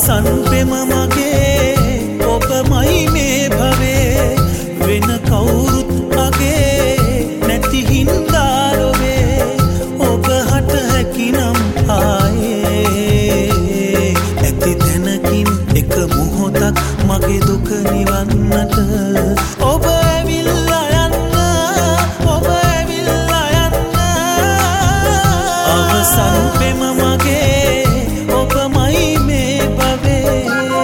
අවසන් පෙම මගේ ඔබමයි මේ භවේ වෙන කවුරුත් අගේ නැති හින්දා ලොවේ ඔබ හට හැකිනම් ආයේ ඇති තැනකින් එක මොහොතක් මගේ දුක නිවන්නට ඔබ ඇවිල්ලා යන්න ඔබ ඇවිල්ලා යන්න අවසන් පෙම මගේ ඔබමයි මේ භවේ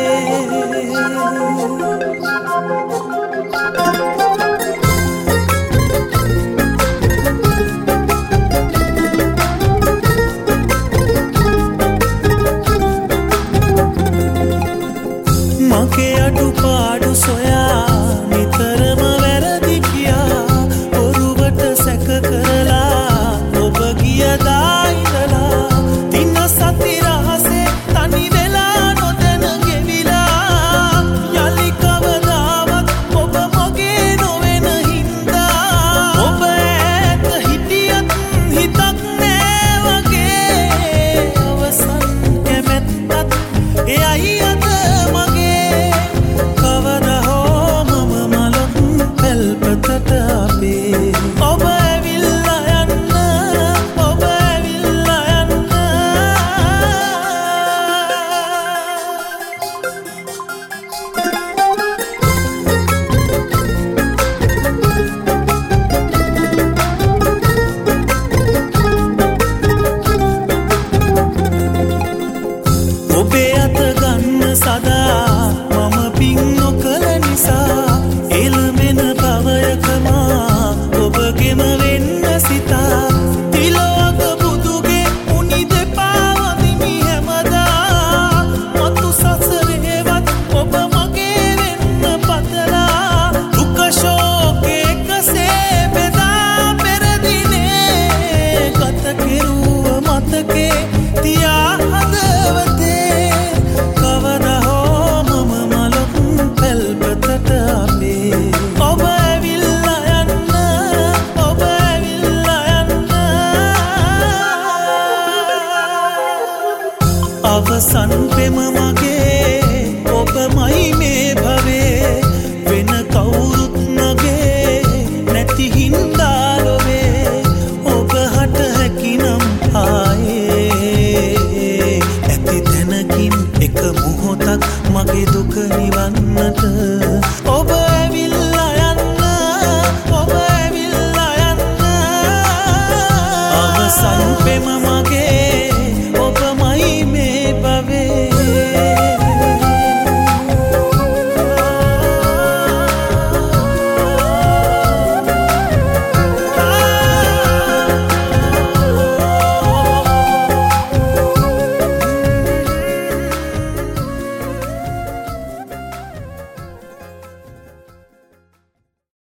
මගේ අඩුපාඩු සොයා නිතරම වැරදි කියා ඔරුවට සැක කරලා ඔබ ගියදා ඉඳලා දින සති රහසේ තනි වෙලා නොදැන ගෙවිලා යලි කවදාවත් ඔබ මගේ නොවන හින්දා ඔබ ඈත හිටියත් හිතක් නෑ වගේ අවසන් කැමැත්තත් එයයි අද මගේ කවදා හෝ මම මලක් පැල්පතට අපේ ඔබ ඇවිල්ලා යන්න ඔබ ඇවිල්ලා යන්න ඔබේ අත ගන්න සදා මම පින් නොකළ නිසා එළමෙන භවයකමා ඔබගෙම වෙන්න සිතා තිලෝක බුදුගේ උනි දෙපා වදිමි හැමදා මතු සසරේවත් ඔබ මගේ වෙන්න පතලා දුක ශෝකයකසේ බෙදා පෙරදිනේ ගත කෙරුව මතකේ තියා හදවතේ කවදා හෝ මම මලක් පැල්පතට අපේ ඔබ ඇවිල්ලා යන්න ඔබ ඇවිල්ලා යන්න අවසන් පෙම මගේ ඔබමයි මේ භවේ වෙන කවුරුත් නගේ නැති හින්දා ලොවේ ඔබ හට හැකිනම් ආයේ ඇති තැනකින් එක මොහොතක් මගේ දුක නිවන්නට ඔබ